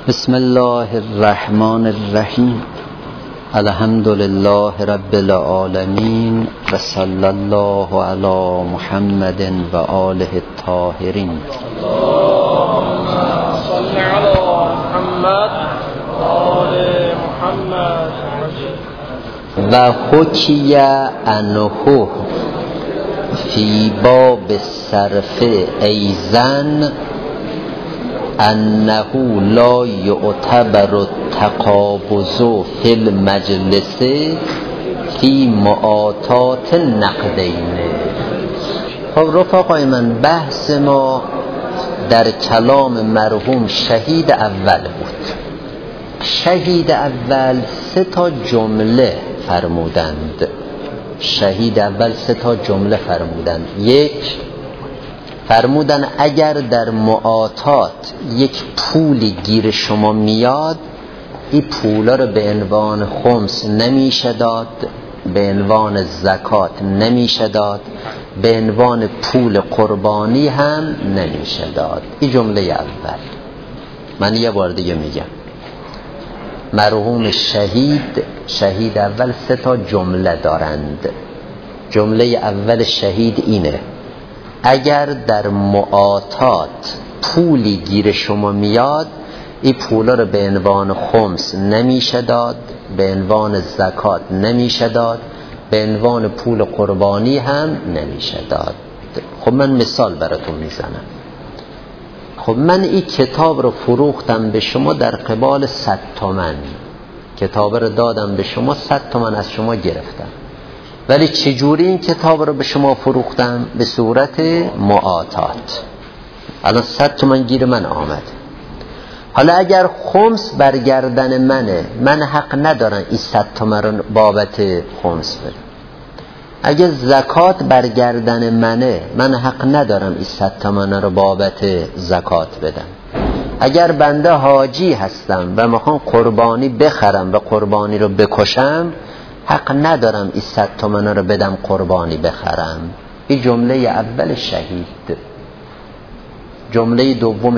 بسم الله الرحمن الرحیم. الحمد لله رب العالمین و صلی الله علی محمد و آله الطاهرین. اللهم صل علی محمد و آل محمد. و حکی عنه فی باب الصرف ایزن انه لا یعتبر التقابض فی المجلس فی معاطات نقدین. خب رفقای من، بحث ما در کلام مرحوم شهید اول بود. شهید اول 3 جمله فرمودند. شهید اول 3 جمله فرمودند. یک، فرمودن اگر در معاطات یک پولی گیر شما میاد، این پولا رو به عنوان خمس نمیشه داد، به عنوان زکات نمیشه داد، به عنوان پول قربانی هم نمیشه داد. این جمله اول. من یه بار دیگه میگم، مرحوم شهید اول 3 جمله دارند. جمله اول شهید اینه: اگر در معاطات پولی گیر شما میاد، این پولا رو به عنوان خمس نمیشه داد، به عنوان زکات نمیشه داد، به عنوان پول قربانی هم نمیشه داد. خب من مثال براتون میزنم. خب من این کتاب رو فروختم به شما در قبال 100 تومن. کتاب رو دادم به شما، 100 تومن از شما گرفتم. ولی چجوری این کتاب رو به شما فروختم؟ به صورت معاطات. الان 100 تومن گیر من آمد. حالا اگر خمس برگردن منه، من حق ندارم این 100 تومن رو بابت خمس بدم. اگه زکات برگردن منه، من حق ندارم این 100 تومن رو بابت زکات بدم. اگر بنده حاجی هستم و میخوام قربانی بخرم و قربانی رو بکشم، حق ندارم این 100 تومن رو بدم قربانی بخرم. این جمله اول شهید. جمله دوم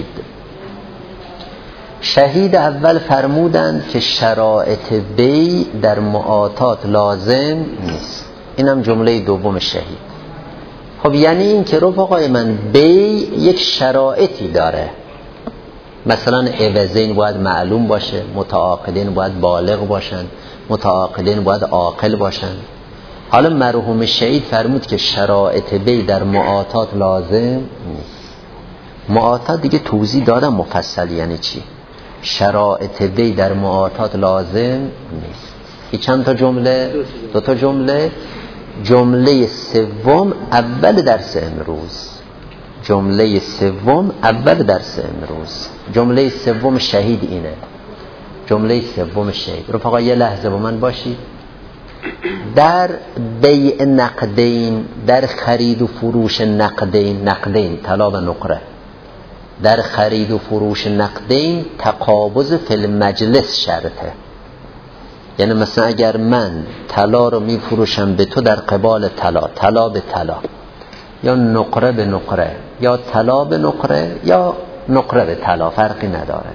شهید اول فرمودند که شرایط بی در معاطات لازم نیست. اینم جمله دوم شهید. خب یعنی این که رفقای من، بی یک شرایطی داره. مثلا عوضین باید معلوم باشه، متعاقدین باید بالغ باشن، متعاقدین باید عاقل باشن. حالا مرحوم شهید فرمود که شرایط بی در معاطات لازم نیست. معاطات دیگه توضیح دادم مفصل یعنی چی. شرایط بی در معاطات لازم نیست. این چند تا جمله؟ 2 جمله. جمله سوم اول درس امروز. جمله سوم اول درس امروز. جمله سوم شهید اینه. جمله سوم شهید. رفقا یه لحظه با من باشید. در بیع نقدین، در خرید و فروش نقدین طلا و نقره، در خرید و فروش نقدین تقابض فی المجلس شرطه. یعنی مثلا اگر من طلا رو می فروشم به تو در قبال طلا به طلا، یا نقره به نقره، یا طلا به نقره، یا نقره به طلا، فرقی نداره.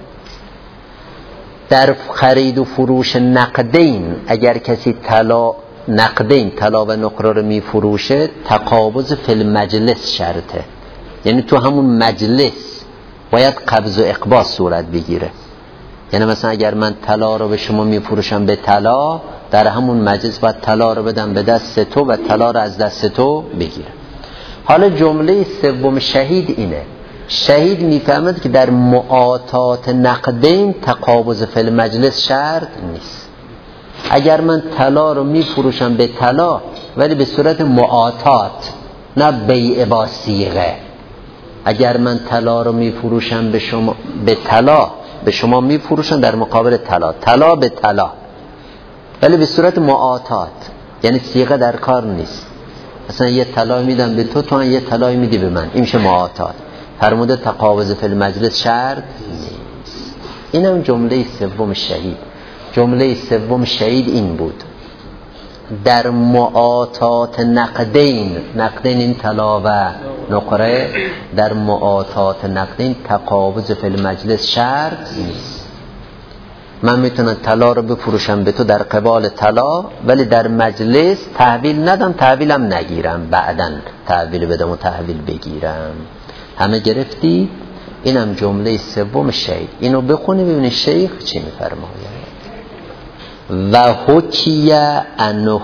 در خرید و فروش نقدین اگر کسی طلا و نقره رو می فروشه، تقابض فی المجلس شرطه. یعنی تو همون مجلس باید قبض و اقباض صورت بگیره. یعنی مثلا اگر من طلا رو به شما می فروشم به طلا، در همون مجلس باید طلا رو بدم به دست تو و طلا رو از دست تو بگیره. حالا جمله سوم شهید اینه: شهید میفهمد که در معاطات نقدین تقابض فی المجلس شرط نیست. اگر من طلا رو میفروشم به طلا ولی به صورت معاطات، نه بیع با صیغه. اگر من طلا رو میفروشم به شما به طلا، به شما میفروشم در مقابل طلا به طلا، ولی به صورت معاطات، یعنی صیغه در کار نیست. مثلا یه طلا میدم به تو، تو یه طلا میدی به من، این میشه معاطات. فرموده تقابض فی المجلس شرط نیست. اینم جمله سوم شهید. جمله سوم شهید این بود: در معاطات نقدین این طلا و نقره. در معاطات نقدین تقابض فی المجلس شرط نیست. من میتونم طلا رو بفروشم به تو در قبال طلا، ولی در مجلس تحویل ندم، تحویلم نگیرم، بعداً تحویل بدم و تحویل بگیرم. همه گرفتی؟ اینم جمله سوم شیخ. اینو بخونی ببینی شیخ چی میفرماید. و حکی عنه،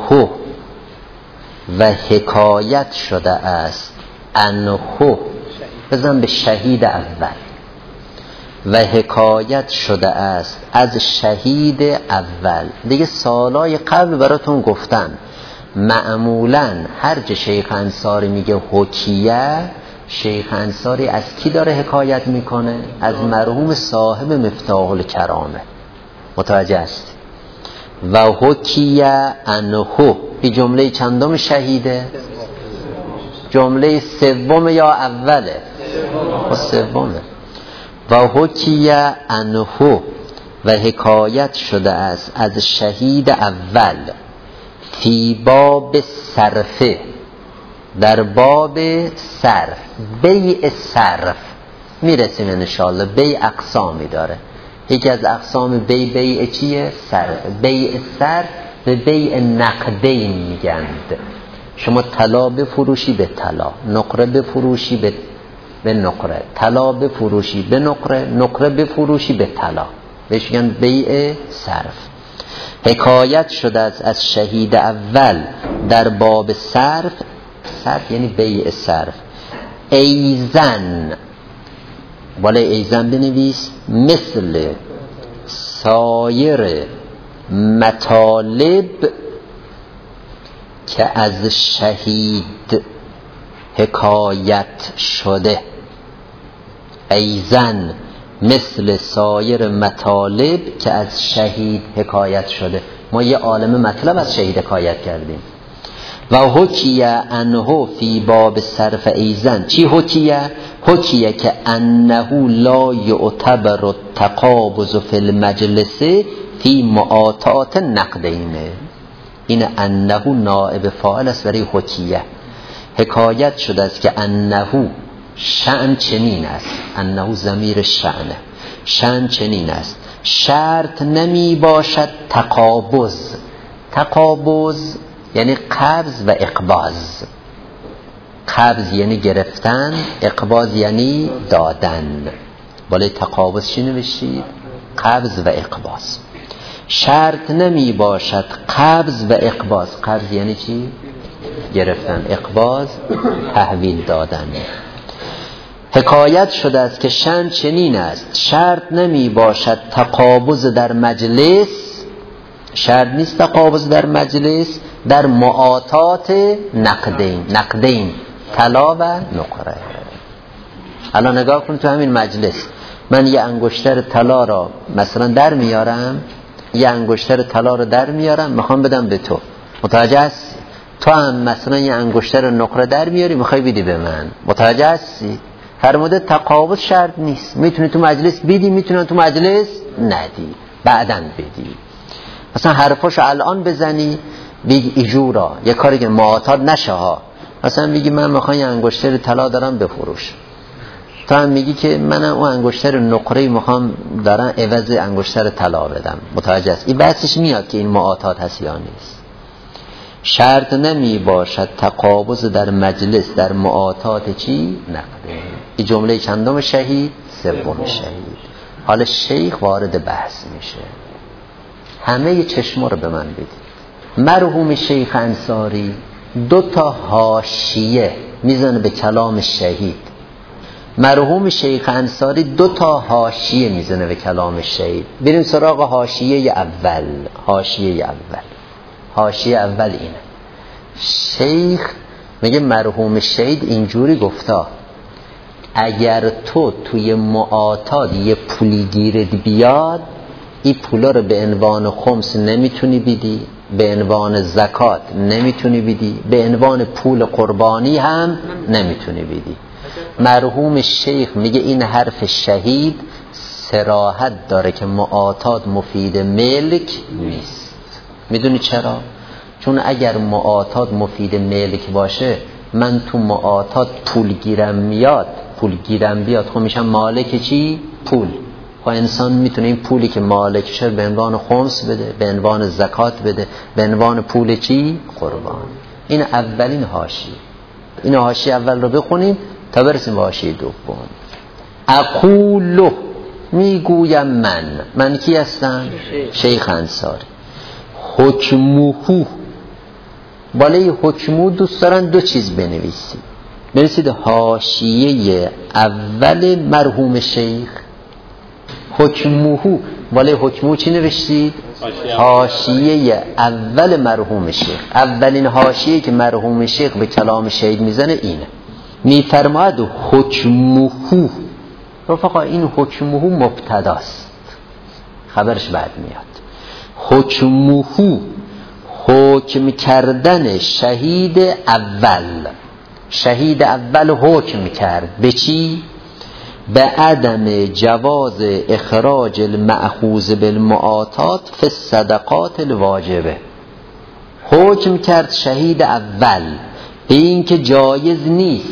و حکایت شده است عنه، بزن به شهید اول، و حکایت شده است از شهید اول. دیگه سالای قبل براتون گفتم معمولاً هر جا شیخ انصاری میگه حکیه، شیخ انصاری از کی داره حکایت میکنه؟ از مرحوم صاحب مفتاح الکرامه. متوجه است؟ و حکیه عنه، این جمله چندم شهیده؟ جمله سوم یا اوله؟ سومه. و حکیه عنه، و حکایت شده است از شهید اول فی باب صرفه، در باب صرف، بیع صرف میرسیم انشاءالله. بیع اقسامی داره، یکی از اقسام بیع چیه؟ صرف. بیع صرف به بیع نقدین میگند. شما طلا بفروشی به طلا، نقره بفروشی به نقره، طلا بفروشی به نقره، نقره بفروشی به طلا، بهش میگن بیع صرف. حکایت شده از شهید اول در باب صرف، صرف یعنی بیع صرف. ایزن، بالا ایزن بنویس، مثل سایر مطالب که از شهید حکایت شده. ایزن مثل سایر مطالب که از شهید حکایت شده. ما یه عالم مطلب از شهید حکایت کردیم. و حکیه عنه فی باب صرف ایزن. چی حکیه؟ حکیه که انه لا یعتبر التقابض فی المجلس فی معاطات نقدینه. این انه نائب فاعل است برای حکیه. حکایت شده است که انه شأن چنین است، انه ضمیر شأنه، شأن چنین است، شرط نمی باشد تقابض. تقابض یعنی قبض و اقباض. قبض یعنی گرفتن، اقباض یعنی دادن. بالای تقابض چی نوشتید؟ قبض و اقباض. شرط نمی باشد قبض و اقباض. قبض یعنی چی؟ گرفتن. اقباض تحویل دادن. حکایت شده است که شأن چنین است، شرط نمی باشد تقابض در مجلس، شرط نیست تقابض در مجلس در معاطات نقدین. نقدین طلا و نقره. الان نگاه کن تو همین مجلس، من یه انگشتر طلا را مثلا در میارم، یه انگشتر طلا رو در میارم میخوام بدم به تو، متوجه هستی؟ تو هم مثلا یه انگشتر نقره در میاری میخوای بدی به من، متوجه هستی؟ فرموده تقابض شرط نیست، میتونی تو مجلس بدی، میتونی تو مجلس ندی، بعداً بدی. مثلا حرفاشو الان بزنی بگی ایجورا، یه کاری که معاطات نشه ها. مثلا میگی من میخوام یه انگشتر طلا دارم بفروش، تو هم میگی که منم اون انگشتر نقره میخوام دارم عوض انگشتر طلا بدم، متوجه است؟ این بحثش میاد که این معاطات هست یا نیست. شرط نمی باشد تقابض در مجلس در معاطات چی؟ نقده. این جمله چندم شهید؟ سوم شهید. حالا شیخ وارد بحث میشه. همه چشما رو به من بدید. مرحوم شیخ انصاری 2 حاشیه میزنه به کلام شهید. مرحوم شیخ انصاری 2 حاشیه میزنه به کلام شهید. بریم سراغ حاشیه اول. حاشیه اول اینه. شیخ میگه مرحوم شهید اینجوری گفتا اگر تو توی معاطات یه پولی گیرت بیاد، این پولا رو به عنوان خمس نمیتونی بدی، به عنوان زکات نمیتونی بدی، به عنوان پول قربانی هم نمیتونی بدی. مرحوم شیخ میگه این حرف شهید صراحت داره که معاطات مفید ملک نیست. میدونی چرا؟ چون اگر معاطات مفید ملک باشه، من تو معاطات پول گیرم بیاد خب میشم مالک چی؟ پول. خب انسان میتونه این پولی که مالک شد به عنوان خمس بده، به عنوان زکات بده، به عنوان پول چی؟ قربان. این اولین حاشیه. این حاشیه اول رو بخونیم تا برسیم به حاشیه دوم. اقول میگویم من کی هستم؟ شیخ انصاری. حکمه، بالای حکمو دوست دارن دو چیز بنویسید. بنویسید حاشیه اول مرحوم شیخ. حکمه، بالای حکمو چی نوشتید؟ حاشیه اول مرحوم شیخ. اولین حاشیه که مرحوم شیخ به کلام شهید میزنه اینه. میفرماید حکمه. رفقا این حکمه مبتداست، خبرش بعد میاد. حکمه، حکم کردن شهید اول. شهید اول حکم کرد به چی؟ به عدم جواز اخراج المأخوذ بالمعاطات فی الصدقات الواجبه. حکم کرد شهید اول به این که جایز نیست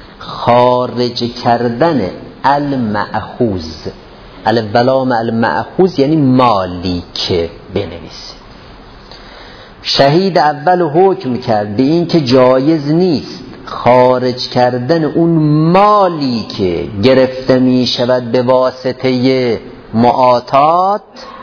خارج کردن المأخوذ. الولام المأخوذ یعنی مالی که بنویسید. شهید اول حکم کرد به این که جایز نیست خارج کردن اون مالی که گرفته می شود به واسطه معاطات.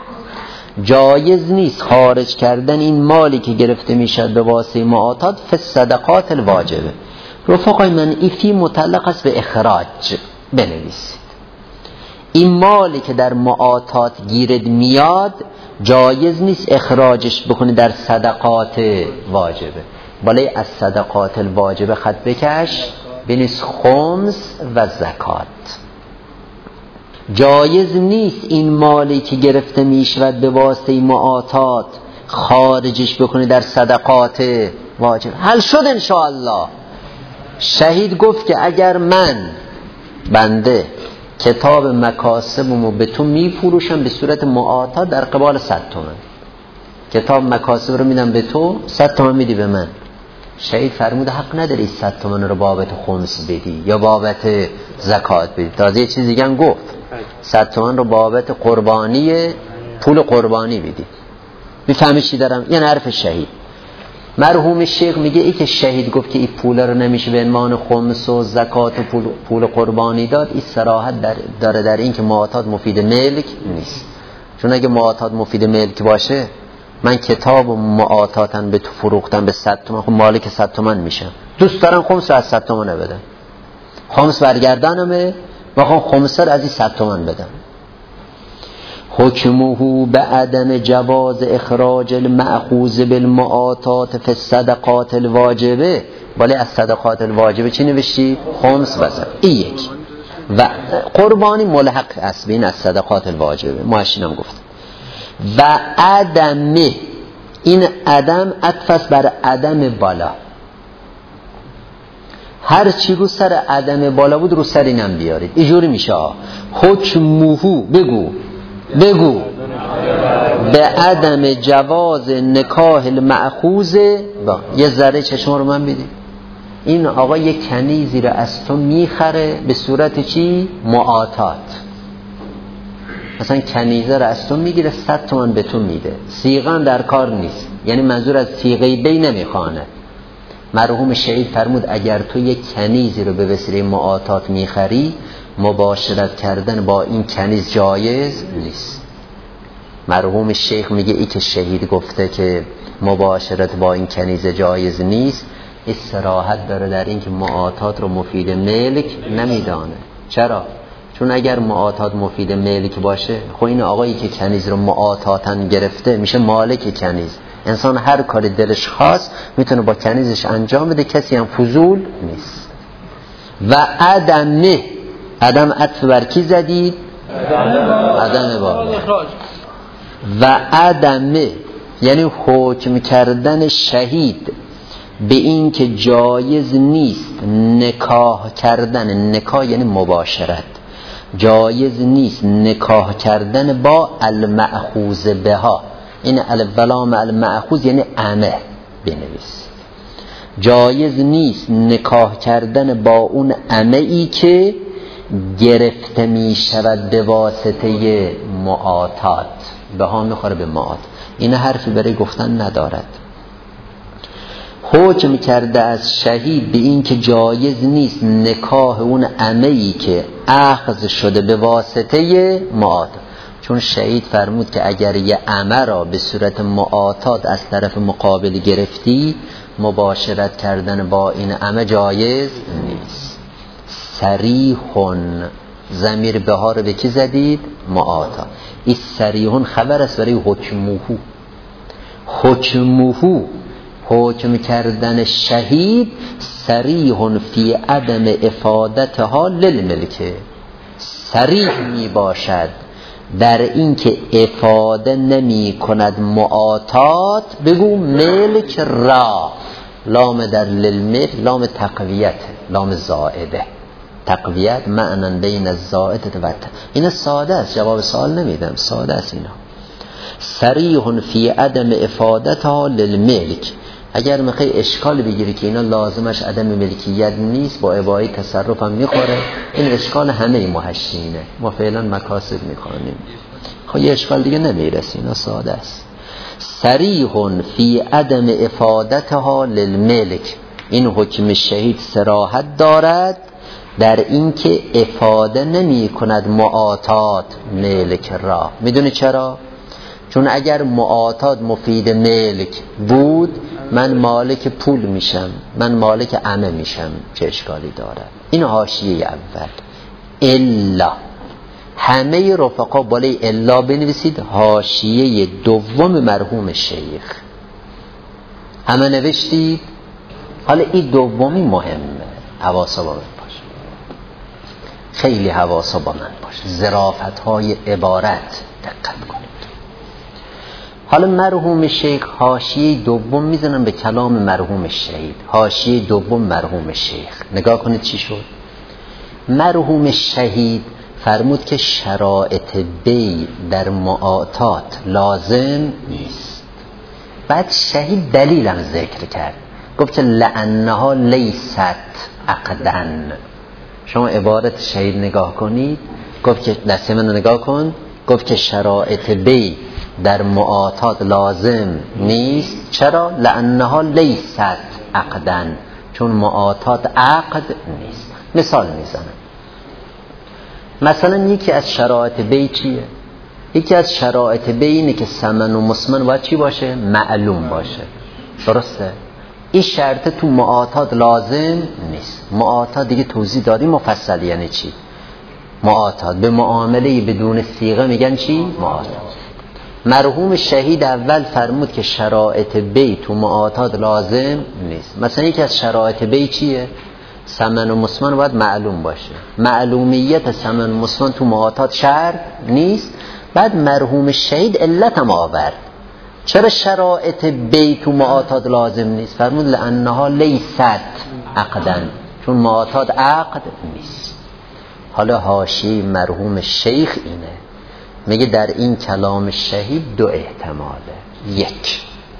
جایز نیست خارج کردن این مالی که گرفته می شود به واسطه معاطات فی الصدقات الواجبه. رفقای من این فی متعلق است به اخراج بنویسید. این مالی که در معاطات گیرد میاد جایز نیست اخراجش بکنی در صدقات واجبه. بالای از صدقات الواجبه خط بکش بنویس خمس و زکات. جایز نیست این مالی که گرفته میشود به واسطه معاطات خارجش بکنی در صدقات واجب. حل شد انشاءالله. شهید گفت که اگر من بنده کتاب مکاسبمو به تو میفروشم به صورت معاطات در قبال 100 تومن، کتاب مکاسب رو میدم به تو، 100 تومن میدی به من. شهید فرمود حق نداری 100 تومن رو بابت خمس بدی یا بابت زکات بدی. تازه یه چیز دیگه هم گفت 100 تومن رو بابت قربانی، پول قربانی بدی. میفهمی چی دارم؟ یعنی حرف شهید. مرحوم شیخ میگه ای که شهید گفت که این پول رو نمیشه به عنوان خمس و زکات و پول قربانی داد، این صراحت داره در این که معاطات مفید ملک نیست. چون اگه معاطات مفید ملک باشه من کتاب و معاطاتن به تو فروختن به 100 تومن، خب مالک 100 تومن میشم. دوست دارم خمس رو از 100 تومن بدم، خمس برگردانمه و خمس رو از این 100 تومن بدم. حکمه به عدم جواز اخراج المأخوذ بالمعاطات فی الصدقات الواجبه. ولی از صدقات الواجبه چی نوشتی؟ خمس بزن. این یک. و قربانی ملحق است بین از صدقات الواجبه. محشینم گفت. و عدمه، این عدم عطف بر عدم بالا. هر چی رو سر عدم بالا بود رو سر اینم بیارید. اینجوری میشه. حکمه، بگو به عدم جواز نکاح المأخوذ. یه ذره چشما رو من بدید. این آقا یک کنیزی رو از تو میخره به صورت چی؟ معاطات. مثلا کنیزه رو از تو میگیره 100 تومن به تو میده، صیغه در کار نیست، یعنی منظور از صیغه بی نمیخوانه. مرحوم شهید فرمود اگر تو یک کنیزی رو به وسیله معاطات میخری مباشرت کردن با این کنیز جایز نیست. مرحوم شیخ میگه ای که شهید گفته که مباشرت با این کنیز جایز نیست، این صراحت داره در این که معاطات رو مفید ملک نمیدانه. چرا؟ چون اگر معاطات مفید ملک باشه خب این آقایی که کنیز رو معاطاتن گرفته میشه مالک کنیز. انسان هر کاری دلش خواست میتونه با کنیزش انجام بده، کسی هم فضول نیست. و عدم عطف بر کی زدید؟ عدم بالا. و عدمه یعنی حکم کردن شهید به این که جایز نیست نکاح کردن، نکاح یعنی مباشرت، جایز نیست نکاح کردن با المأخوذ بها. این الولام المأخوذ یعنی امه بنویس. جایز نیست نکاح کردن با اون عمه‌ای که گرفته می شود به واسطه معاطات، به ها میخوره به معاط. این حرفی برای گفتن ندارد. حکم کرده از شهید به این که جایز نیست نکاح اون عمه‌ای که اخذ شده به واسطه معاطات، چون شهید فرمود که اگر یه عمه را به صورت معاطات از طرف مقابل گرفتی، مباشرت کردن با این عمه جایز نیست. صریحون، ضمیر بها رو به کی زدید؟ معاطات. این صریحون خبر است برای حکموهو. حکموهو، حکم کردن شهید، صریحون فی عدم افادتها للملکه، صریح می باشد در این که افاده نمی کند معاطات، بگو ملک را. لام در للملک لام تقویت، لام زائده. تقویت معنی بین الزائده و این ساده است، جواب سوال نمیدم، ساده است اینا. صریح فی عدم افادتها للملک. اگر میخوای اشکال بگیری که اینا لازمش عدم ملکیت نیست، با اباحه تصرف هم میخوره، این اشکال همه محشینه، ما فعلا مکاسب میکنیم. خب یه اشکال دیگه نمیرسی، اینا ساده است. صریح فی عدم افادتها للملک، این حکم شهید صراحت دارد در این که افاده نمی کند معاطات ملک را. میدونی چرا؟ چون اگر معاطات مفید ملک بود، من مالک پول میشم، من مالک عمه میشم، چه اشکالی دارد؟ این حاشیه اول. الا، همه رفقا بالای الا بنویسید، حاشیه دوم مرحوم شیخ. همه نوشتید؟ حالا این دومی مهمه، حواسا با من باشه، خیلی حواسا با من باشه، ظرافت های عبارت دقت کنید. حالا مرحوم شیخ حاشیه دوم میزنم به کلام مرحوم شهید. حاشیه دوم مرحوم شیخ، نگاه کنید چی شد. مرحوم شهید فرمود که شرایط بی در معاطات لازم نیست. بعد شهید دلیلم ذکر کرد، گفت که لعنها لیست عقدن. شما عبارت شهید نگاه کنید، گفت که دسته من نگاه کن، گفت که شرایط بی در معاطات لازم نیست. چرا؟ لعنها لیست عقدن، چون معاطات عقد نیست. مثال میزنم، مثلا یکی از شرایط بی چیه؟ یکی از شرایط بی اینه که ثمن و مسمن باید چی باشه؟ معلوم باشه. درسته؟ این شرط تو معاطات لازم نیست. معاطات دیگه توضیح دادیم مفصل. یعنی چی معاطات؟ به معامله بدون صیغه میگن چی؟ معاطات. مرحوم شهید اول فرمود که شرایط بی تو معاطات لازم نیست. مثلا یکی از شرایط بی چیه؟ ثمن و مسمن باید معلوم باشه. معلومیت ثمن و مسمن تو معاطات شرط نیست. بعد مرحوم شهید علت هم آورد، چرا شرایط بی تو معاطات لازم نیست؟ فرمود لانها لیست عقدن، چون معاطات عقد نیست. حالا حاشیه مرحوم شیخ اینه، میگه در این کلام شهید دو احتماله. یک،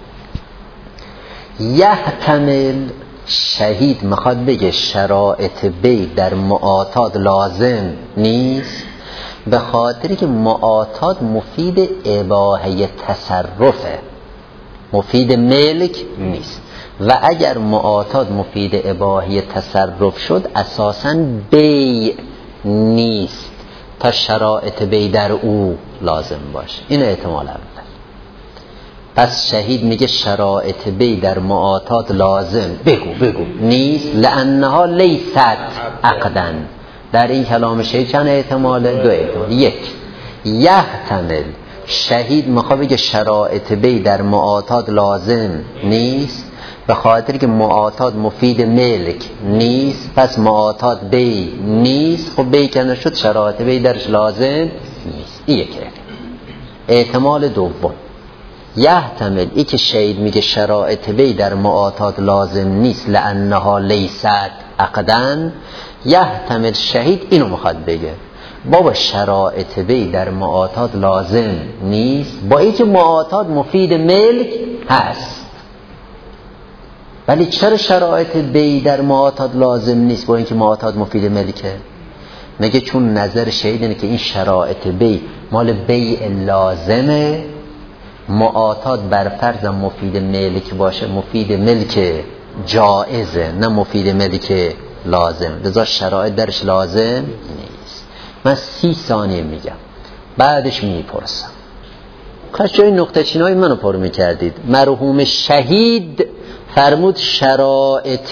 یحتمل شهید میخواد بگه شرایط بی در معاطات لازم نیست به خاطری که معاطات مفید اباحه تصرفه، مفید ملک نیست. و اگر معاطات مفید اباحه تصرف شد اساساً بی نیست تا شرایط بی در او لازم باشه. این احتمال اول. پس شهید میگه شرایط بی در معاطات لازم بگو نیست، لانها لیست عقدن. در این کلام شهید چند احتماله؟ دو احتمال. یک، یحتمل شهید میخواد بگه شرایط بی در معاطات لازم نیست به خاطر که معاطات مفید ملک نیست، پس معاطات بی نیست. خب بی کنه شد، شرایط بی درش لازم نیست. این یک احتمال دوم. یحتمل ای که شهید میگه شرایط بی در معاطات لازم نیست لانها لیست عقدن، یحتمل شهید اینو میخواد بگه بابا شرایط بی در معاطات لازم نیست با ای که معاطات مفید ملک هست. ولی چرا شرایط بی در معاتات لازم نیست با اینکه معاتات مفید ملکه؟ میگه چون نظر شهید اینه که این شرایط بی مال بیع لازمه، معاتات بر فرض مفید ملک باشه، مفید ملک جائزه نه مفید ملک لازم، لذا شرایط درش لازم نیست. من 30 ثانیه میگم بعدش میپرسم. کاش جای نقطه چینای منو پر میکردید. مرحوم شهید فرمود شرایط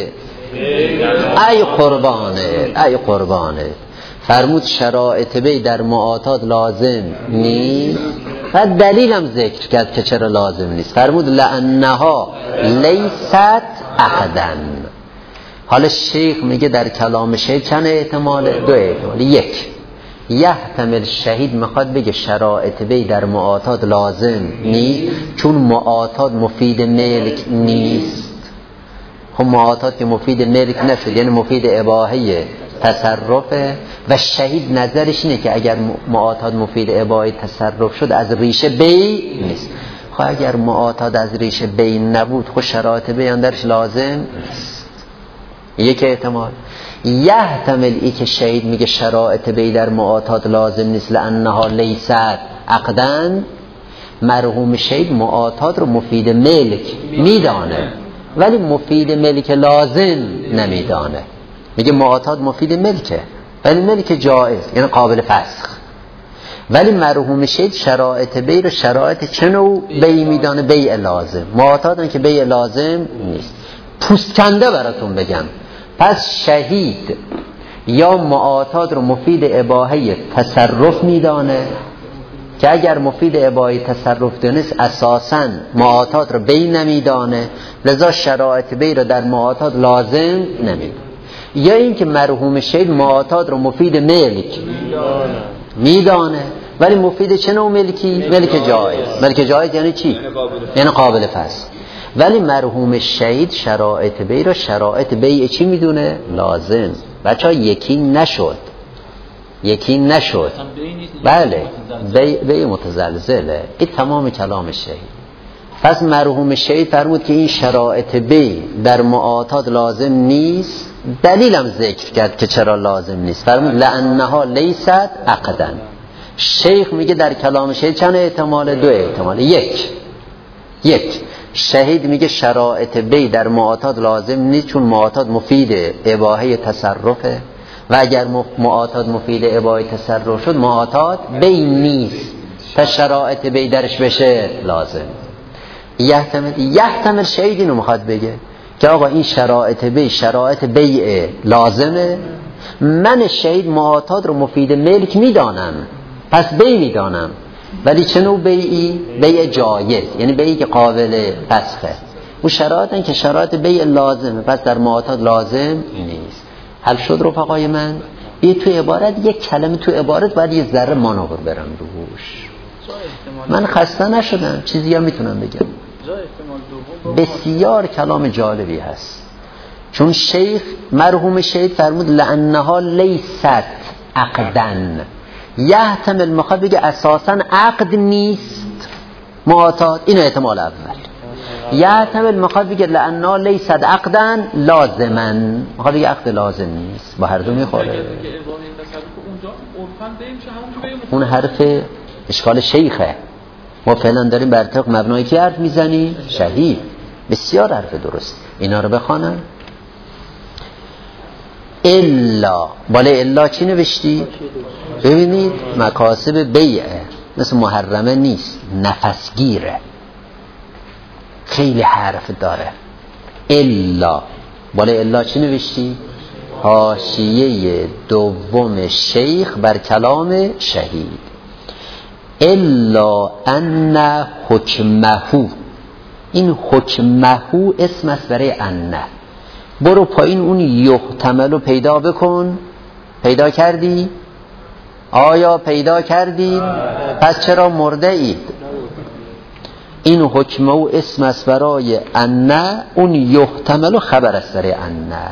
ای قربانه فرمود شرایط بی در معاتات لازم نیست و دلیلم ذکر کرد که چرا لازم نیست. فرمود لانها لیست عقدن. حالا شیخ میگه در کلام شهید چند احتماله؟ 2 احتمال. 1 یحتمل شهید میخواد بگه شرایط بی در معاتات لازم نیست چون معاتات مفید ملک نیست. خب معاتات که مفید ملک نشد یعنی مفید اباحه تصرفه و شهید نظرش اینه که اگر معاتات مفید اباحه تصرف شد از ریشه بی نیست. خب اگر معاتات از ریشه بی نبود خب شرایط بی اندرش لازم نیست. 1 احتمال. یحتمل ای که شهید میگه شرایط بی در معاتات لازم نیست لانها لیست عقدن، مرحوم شهید معاتات رو مفید ملک میدانه ولی مفید ملک لازم نمیدانه. میگه معاتات مفید ملکه ولی ملک جائز یعنی قابل فسخ، ولی مرحوم شهید شرایط بی رو شرایط چه نوع بی میدانه؟ بیع لازم. معاتات هم که بیع لازم نیست. پوست کنده براتون بگم، پس شهید یا معاتات رو مفید اباحه تصرف میدانه که اگر مفید اباحه تصرف دانست اساساً معاتات رو بی نمیدانه لذا شرایط بی رو در معاتات لازم نمیدانه، یا اینکه مرحوم شهید معاتات رو مفید ملک میدانه ولی مفید چه نوع ملکی؟ ملک جایز. ملک جایز یعنی چی؟ یعنی قابل فسخ. ولی مرحوم شهید شرایط بی رو شرایط بی چی میدونه؟ لازم. بچه ها یکی نشد بله بی متزلزله. این تمام کلام شهید. پس مرحوم شهید فرمود که این شرایط بی در معاتات لازم نیست، دلیلم ذکر کرد که چرا لازم نیست. فرمود لانها لیست عقدن. شیخ میگه در کلام شهید چند احتمال؟ 2 احتمال. 1 شهید میگه شرایط بی در معاتات لازم نیست چون معاتات مفید اباحه تصرفه و اگر معاتات مفید اباحه تصرف شد معاتات بی نیست تا شرایط بی درش بشه لازم. یحتمل شهید اینو میخواد بگه که آقا این شرایط بی شرایط بیع لازمه، من شهید معاتات رو مفید ملک میدانم پس بی میدانم ولی چه نوع بیعی؟ بیع جایز یعنی بیعی که قابل فسخه. اون شرایطن که شرایط بیع لازمه پس در معاتات لازم نیست. حل شد رفقای من؟ بیا تو عبارت یک کلمه تو عبارت باید یه ذره مانور برم روش. من خسته نشدم، چیزی هم میتونم بگم. بسیار کلام جالبی هست چون شیخ مرحوم شهید فرمود لانها لیست عقدن. یحتمل میخواد بگه اساساً عقد نیست معاتات، این احتمال اول. یحتمل میخواد بگه لانها لیست عقدن لازمن، میخواد بگه عقد لازم نیست. با هر دو میخوره. اون حرف اشکال شیخه. ما فعلا داریم بر طبق مبنای کی حرف میزنیم؟ شهید. بسیار حرف درست. اینا رو بخوانم. الا بالا الا چی نوشتی؟ ببینید مکاسب بیعه، مثل محرمه نیست، نفسگیره، خیلی حرف داره. الا بالا الا چی نوشتی؟ حاشیه دوم شیخ بر کلام شهید. الا ان حکمهو، این حکمهو اسم است برای انه. برو پایین اون یحتملو پیدا بکن. پیدا کردی؟ آیا پیدا کردید؟ پس چرا مرده اید؟ این حکمهو اسم است برای انه، اون یحتملو خبر است برای انه.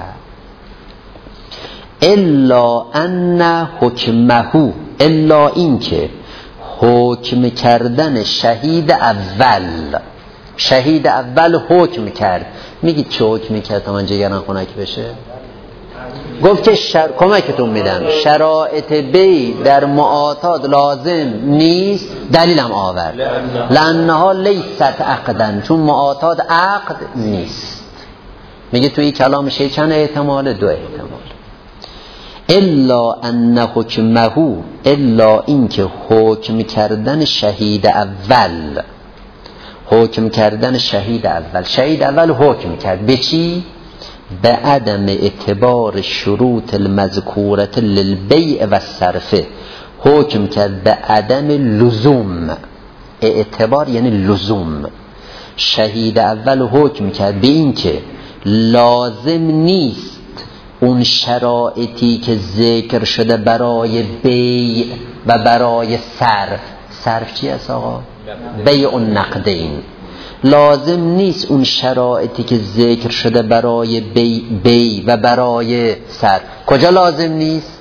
الا ان حکمهو، الا این که حکم کردن شهید اول شهید اول حکم کرد. میگید چه حکمی کرد تا من جگرم خنک بشه؟ گفت که کمکتون میدم، شرایط بی در معاطات لازم نیست، دلیلم آورد لانها لیست عقدن، چون معاطات عقد نیست. میگه توی کلام شیخ چند احتمال؟ 2 احتمال. الا ان حکمه، الا اینکه حکم کردن شهید اول، حکم کردن شهید اول حکم کرد به چی؟ به عدم اعتبار شروط المذکورة للبیع و الصرف، حکم کرد به عدم لزوم. اعتبار یعنی لزوم. شهید اول حکم کرد به این که لازم نیست اون شرایطی که ذکر شده برای بیع و برای صرف. صرف چی است آقا؟ بیع النقدین. لازم نیست اون شرایطی که ذکر شده برای بیع و برای صرف. کجا لازم نیست؟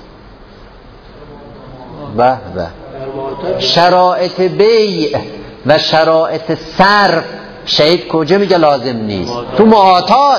شرایط بیع و شرایط صرف شهید کجا میگه لازم نیست؟ تو معاطات.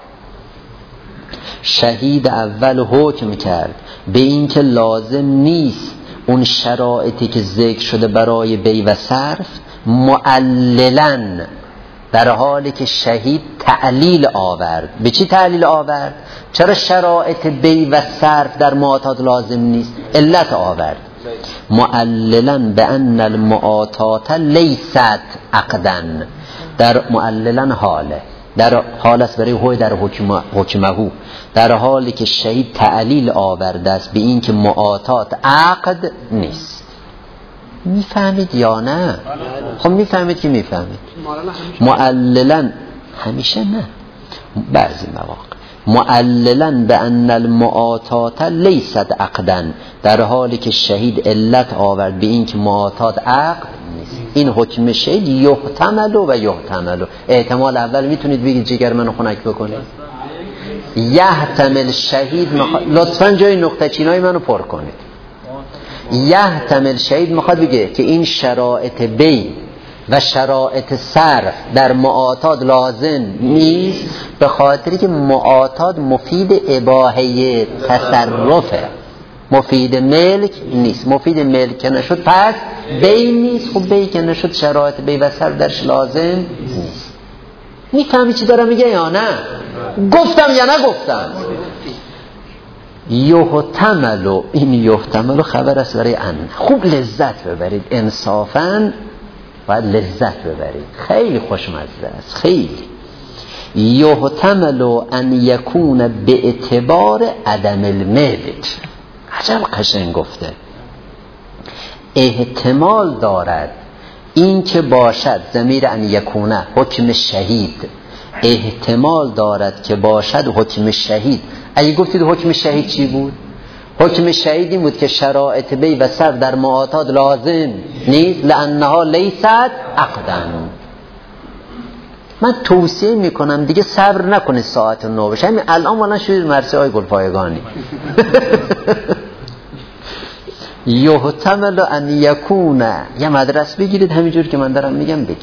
شهید اول حکم کرد به این که لازم نیست اون شرایطی که ذکر شده برای بیع و صرف، معللاً، در حالی که شهید تعلیل آورد. به چی تعلیل آورد؟ چرا شرایط بیع و صرف در معاطات لازم نیست؟ علت آورد. معللاً بأن المعاطات لیست عقداً، در معللاً حاله، در حال است برای هوی در حکمه، در حالی که شهید تعلیل آورده است به این که معاطات عقد نیست. میفهمید یا نه؟ خب میفهمید که میفهمید. معللاً همیشه نه، بعضی مواقع معللاً بأن المعاطات لیست عقداً، در حالی که شهید علت آورد به این که معاطات عقد نیست. این حکم شهید یحتمل و یحتمل. احتمال اول میتونید بگید جگر منو خنک بکنید. یحتمل شهید لطفاً جای نقطه چینای منو پر کنید. یحتمل شهید میخواد بگه که این شرایط بیع و شرایط صرف در معاطات لازم نیست، به خاطری که معاطات مفید اباحه تصرفه، مفید ملک نیست. مفید ملک که نشد پس بیع نیست. خب بیع که نشد شرایط بیع و صرف درش لازم نیست. میفهمی چی دارم میگه یا نه؟ گفتم یا نگفتم؟ یحتمل، این یحتمل خبر است برای ان. خوب لذت ببرید، انصافاً باید لذت ببرید، خیلی خوشمزه است. خیلی یحتمل ان یکون به اعتبار عدم الملک. عجب قشنگ گفته. احتمال دارد این که باشد، ضمیر ان یکونه حکم شهید، احتمال دارد که باشد حکم شهید. اگه گفتید حکم شهید چی بود؟ حکم شهید این بود که شرایط بیع و صرف در معاطات لازم نیست لانها لیست عقداً. من توصیه میکنم دیگه صبر نکنید ساعت 9 بشه. همین الان والا شوید مرسی های گلپایگانی. یحتمل ان یکون، یه مدرس بگیرید همینجور که من دارم میگم بگید.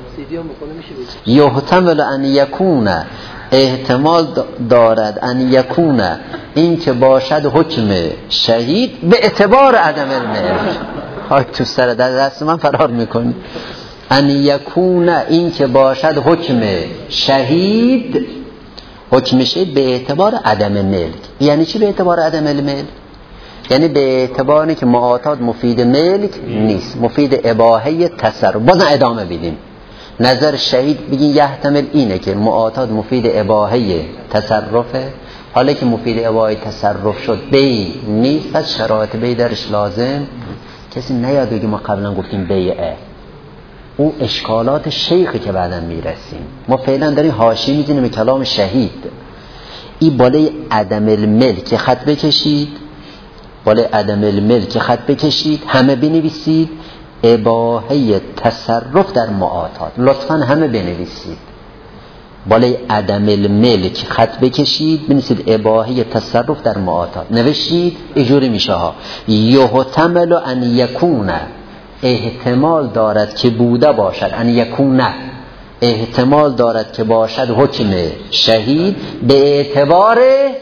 یحتمل ان یکون، احتمال دارد ان یکون، این که باشد حکم شهید به اعتبار عدم الملک. های تو سر دست من فرار میکنی. ان یکون، این که باشد حکم شهید، حکم شهید به اعتبار عدم ملک. یعنی چی به اعتبار عدم الملک؟ یعنی به اعتباری که معاطات مفید ملک نیست، مفید اباحه تصرف. بازم ادامه بدیم. نظر شهید بگین یحتمل اینه که معاطات مفید اباحه تصرفه، حالا که مفید اباحه تصرف شد بیع نیست، پس شرایط بیع درش لازم. کسی نیاد بگه ما قبلا گفتیم بیعه. او اشکالات شیخی که بعدا میرسیم. ما فعلا داریم حاشیه میزنیم به کلام شهید. این بالای عدم الملک خط بکشید، بالای عدم الملک خط بکشید، همه بنویسید اباحه تصرف در معاطات. لطفاً همه بنویسید بالای عدم الملک خط بکشید، بنویسید اباحه تصرف در معاطات. نوشید اینجوری میشه ها. یحتمل ان یکون، احتمال دارد که بوده باشد، ان یکون احتمال دارد که باشد حکم شهید به اعتبار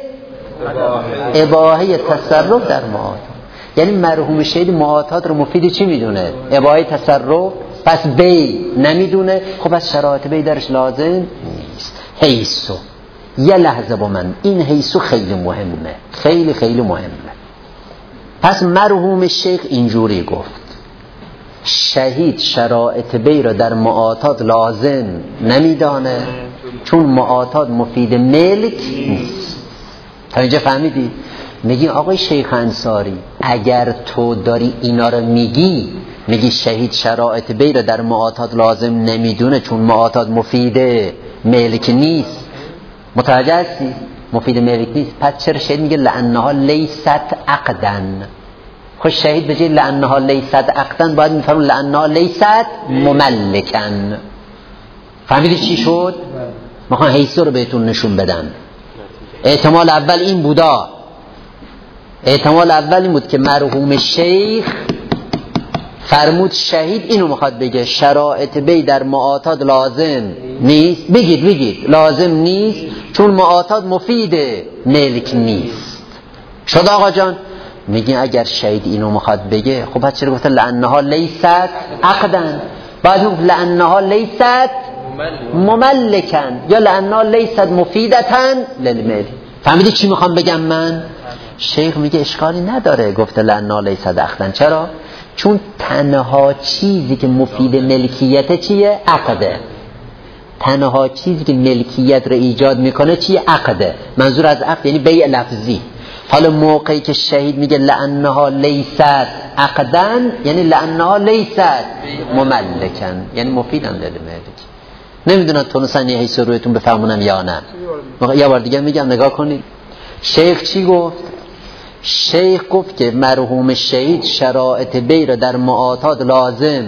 اباحه تصرف در معاطات. یعنی مرحوم شهید معاطات رو مفید چی میدونه؟ اباحه تصرف. پس بی نمیدونه، خب از شرایط بی درش لازم نیست. حیثو، یه لحظه با من، این حیثو خیلی مهمه، خیلی خیلی مهمه. پس مرحوم شیخ اینجوری گفت شهید شرایط بی را در معاطات لازم نمیدانه چون معاطات مفید ملک نیست. تا اینجا فهمیدی؟ میگی آقای شیخ انصاری اگر تو داری اینا رو میگی شهید شرایط بی را در معاطات لازم نمیدونه چون معاطات مفید ملک نیست، متوجه هستی؟ مفید ملک نیست، پس چرا شهید میگه لانها لیست عقدن؟ خب شهید به جای لانها لیست عقدن باید میفهمون لانها لیست مملکن. فهمیدی چی شد؟ میخوام حیثو رو بهتون نشون بدم. احتمال اول این بودا، احتمال اول این بود که مرحوم شیخ فرمود شهید اینو میخواد بگه شرایط بی در معاطات لازم نیست. بگید لازم نیست چون معاطات مفید ملک نیست. شد آقا جان؟ میگه اگر شهید اینو میخواد بگه خب بعد چرا گفته لانها لیست عقدن؟ بعد میگه لانها لیست مملکن یا لانها لیست مفیدتن للملک. فهمیدی چی میخوام بگم من؟ شیخ میگه اشکالی نداره گفته لانها لیست عقدن. چرا؟ چون تنها چیزی که مفید ملکیت چیه؟ عقده. تنها چیزی که ملکیت رو ایجاد میکنه چیه؟ عقده. منظور از عقد یعنی بیع لفظی. حالا موقعی که شهید میگه لانها لیست عقدن یعنی لانها لیست مملکن، یعنی مفیدن للملک. نمیدونم تونستن یه حیث رویتون بفهمونم یا نه. یه بار دیگه میگم نگاه کنید. شیخ چی گفت؟ شیخ گفت که مرحوم شهید شرایط بی را در معاطات لازم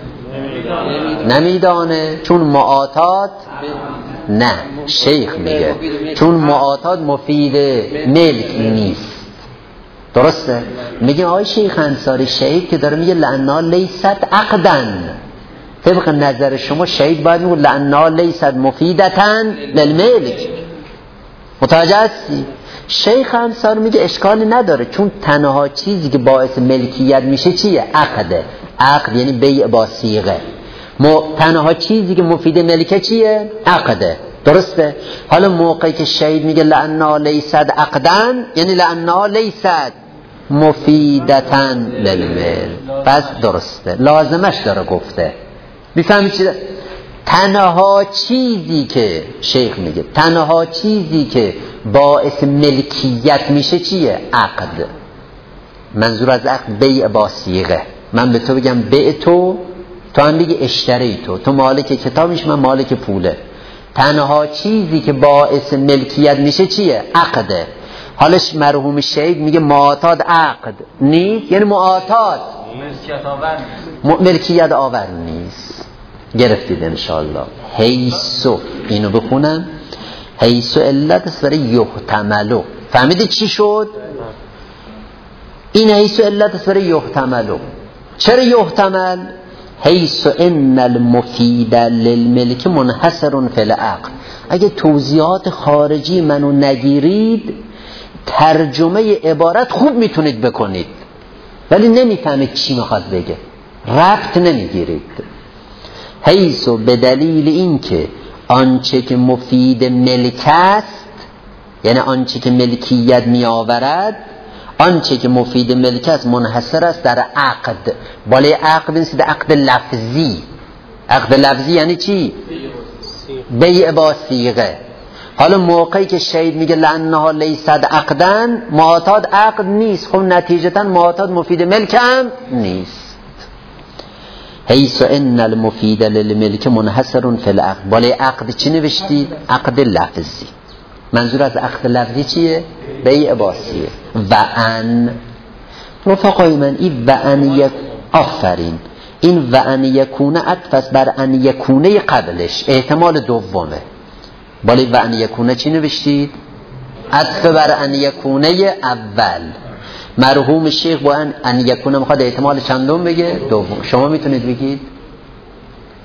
نمیدانه چون معاطات نه. شیخ میگه چون معاطات مفید ملک نیست. درسته؟ میگه آقای شیخ انصاری شهید که داره میگه لانها لیست عقدن، طبق نظر شما شهید باید میگه لانها لیست مفیدتن للملک. متوجه هستی؟ شیخ انصاری میگه اشکالی نداره چون تنها چیزی که باعث ملکیت میشه چیه؟ عقده. عقد یعنی بیع با صیغه. تنها چیزی که مفید ملکه چیه؟ عقده. درسته؟ حالا موقعی که شهید میگه لانها لیست عقدن یعنی لانها لیست مفیدتن للملک. پس درسته، لازمش داره گفته. میفهمی چی؟ تنها چیزی که شیخ میگه تنها چیزی که باعث ملکیت میشه چیه؟ عقد. منظور از عقد بیع با صیغه. من به تو بگم بیع تو هم بگی اشتری تو مالک کتابش من مالک پوله. تنها چیزی که باعث ملکیت میشه چیه؟ عقده. حالش مرحوم شهید میگه معاطات عقد نیست یعنی معاطات ملکیت آور نیست. گرفتید انشالله؟ حیثو اینو بخونم. حیثو علت است برای یحتملو. فهمیدید چی شد؟ این حیثو علت است برای یحتملو. چرا یحتمل؟ حیث ان المفید للملک منحصر فی العقد. اگه توضیحات خارجی منو نگیرید ترجمه عبارت خوب میتونید بکنید ولی نمیفهمید چی میخواد بگه، ربط نمیگیرید. حیث به دلیل اینکه آنچه که مفید ملک است یعنی آنچه که ملکیت می آورد، آنچه که مفید ملک است منحصر است در عقد. بالای عقد نیست، عقد لفظی. عقد لفظی یعنی چی؟ بیع با صیغه. حالا موقعی که شهید میگه لانها لیست عقدن معاطات عقد نیست، خب نتیجتا معاطات مفید ملک هم نیست. حیث ان المفید للملک منحصر فی العقد. بالای عقد چی نوشتید؟ عقد لفظی. منظور از عقد لفظی چیه؟ بیع با صیغه. و ان رفقای من این و ان آفرین، این و ان یکونه عطف است بر ان یکونه قبلش، احتمال دومه. بالای و ان یکونه چی نوشتید؟ عطف بر ان یکونه اول. مرحوم شیخ با ان یکونه میخواد احتمال چندم بگه؟ دوم. شما میتونید بگید؟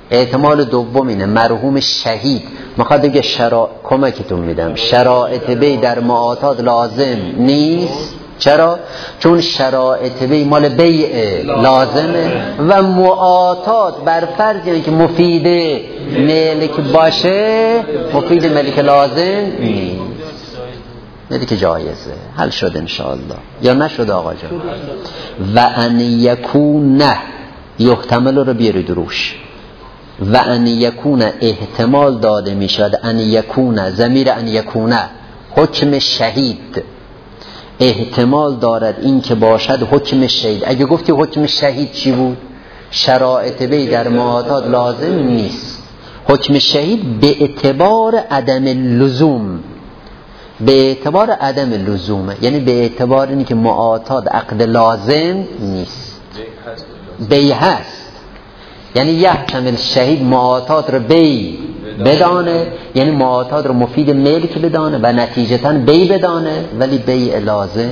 احتمال دوم اینه مرحوم شهید میخواد بگه کمکتون میدم شرائط بی در معاطات لازم نیست. چرا؟ چون شرائط بی مال بیع لازمه و معاطات بر فرض اینه که مفید ملک باشه، مفید ملک لازم نیست، ملک جایزه. حل شد انشاءالله یا نشد آقا جان؟ و ان یکون یحتمل رو بیارید روش. و ان یکون احتمال داده میشد، ان یکون ضمیر ان یکون حکم شهید احتمال دارد این که باشد حکم شهید. اگه گفتی حکم شهید چی بود؟ شرائط بی در معاطات لازم نیست. حکم شهید به اعتبار عدم لزوم، به اعتبار عدم لزومه، یعنی به اعتبار اینی که معاطات عقد لازم نیست، بی هست. یعنی یحتمل شهید معاطات رو بی بدانه، یعنی معاطات رو مفید ملک بدانه و نتیجتاً بی بدانه، ولی بی لازم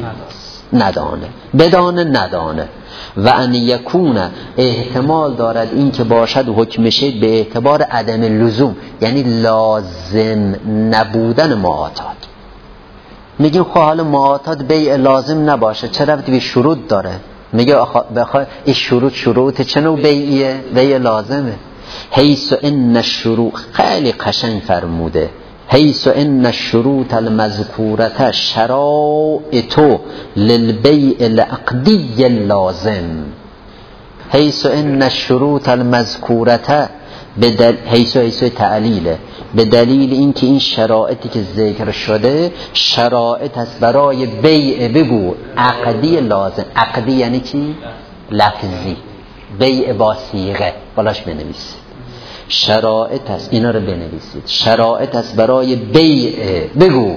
ندانه، بدانه. و ان یکون احتمال دارد این که باشد حکم شهید به اعتبار عدم لزوم، یعنی لازم نبودن معاطات. میگیم خب حالا معاطات بیع لازم نباشه چه ربطی به شروط داره؟ میگه بخواه این شروط چه نوع بیعیه؟ بیع لازمه. حیث ان الشروط، خیلی قشنگ فرموده، حیث ان الشروط المذکورة شرائط للبیع العقدی لازم. حیث ان الشروط المذکورة حیث تعلیله، به دلیل اینکه این شرایطی که ذکر شده شرایط است برای بیع، بگو عقدی لازم. عقدی یعنی چی؟ لفظی. بیع با صیغه بالاش بنویسید. شرایط است، اینا رو بنویسید. شرایط است برای بیع، بگو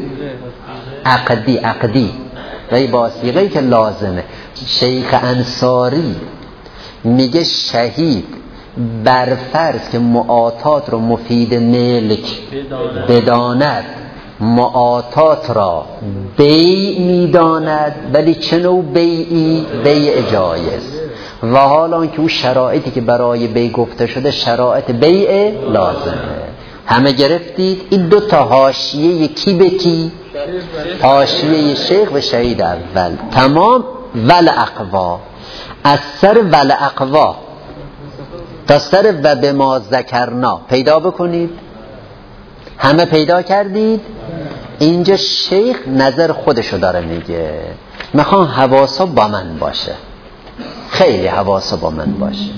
عقدی بیع با صیغه که لازمه. شیخ انصاری میگه شهید بر فرض که معاطات رو مفید ملک بداند، معاطات را بیع میداند، ولی چه نوع بیعی؟ بیع جایز. و حالا که اون شرایطی که برای بیع گفته شده شرایط بیع لازمه. همه گرفتید؟ این دو تا حاشیه یکی به کی؟ حاشیه شیخ و شهید اول تمام. ول اقوا، از سر ول اقوا تا سر و به ما ذکرنا پیدا بکنید. همه پیدا کردید؟ اینجا شیخ نظر خودشو داره میگه، میخوام حواسا با من باشه، خیلی حواسا با من باشه.